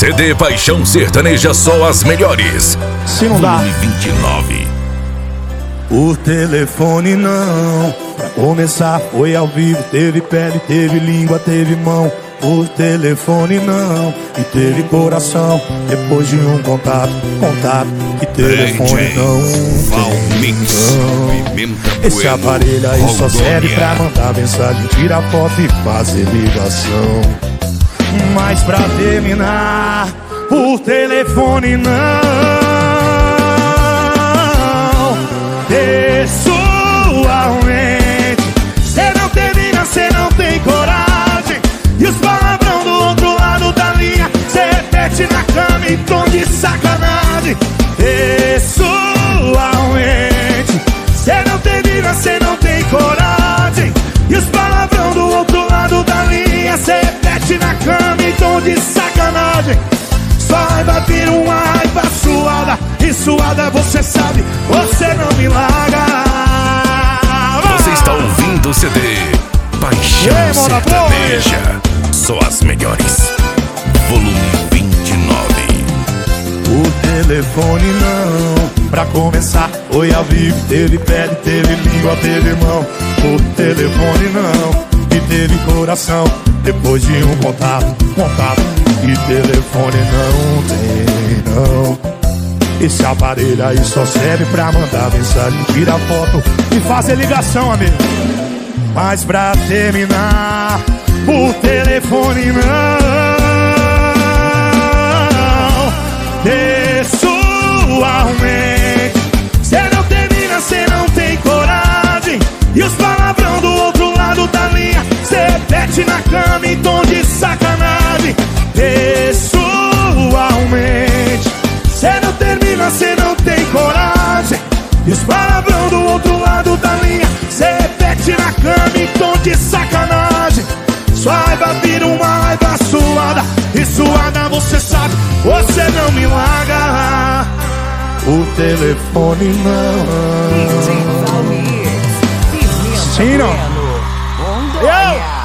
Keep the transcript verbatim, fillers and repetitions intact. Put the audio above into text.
C D Paixão Sertaneja, só as melhores. Se não dá. Volume vinte e nove. Por telefone não. Pra começar foi ao vivo. Teve pele, teve língua, teve mão. Por telefone não. E teve coração. Depois de um contato, contato. E telefone não. Pimenta Esse aparelho aí só serve pra mandar mensagem, tirar foto e fazer ligação. Mas pra terminar, por telefone não. Pessoalmente, cê não termina, cê não tem coragem. E os palavrão do outro lado da linha, cê repete na cama em tom de sacanagem. Pessoalmente, cê não termina, cê não tem coragem. E os palavrão do outro lado da linha, cê repete na cama em tom de sacanagem. Sua raiva vira uma raiva suada. E suada você sabe, você não me larga. Você está ouvindo o C D Paixão Ei, Sertaneja, só as melhores. Volume vinte e nove. Por telefone não. Pra começar foi ao vivo. Teve pele, teve língua, teve mão. Por telefone não. E teve coração. Depois de um contato, contato. E telefone não tem não. Esse aparelho aí só serve pra mandar mensagem, tirar foto e fazer ligação, amigo. Mas pra terminar, por telefone não. Pessoalmente, cê não termina, cê não tem coragem. E os palavrão do outro lado da linha, cê repete na cama em tom de sacanagem. Pessoalmente, cê não termina, cê não tem coragem. E os palavrão do outro lado da linha, cê repete na cama em tom de sacanagem. Sua raiva vira uma raiva suada. E suada você sabe, você não me larga. O telefone não. D J Valmir, Pimenta Sim, não. Bueno, Rondônia.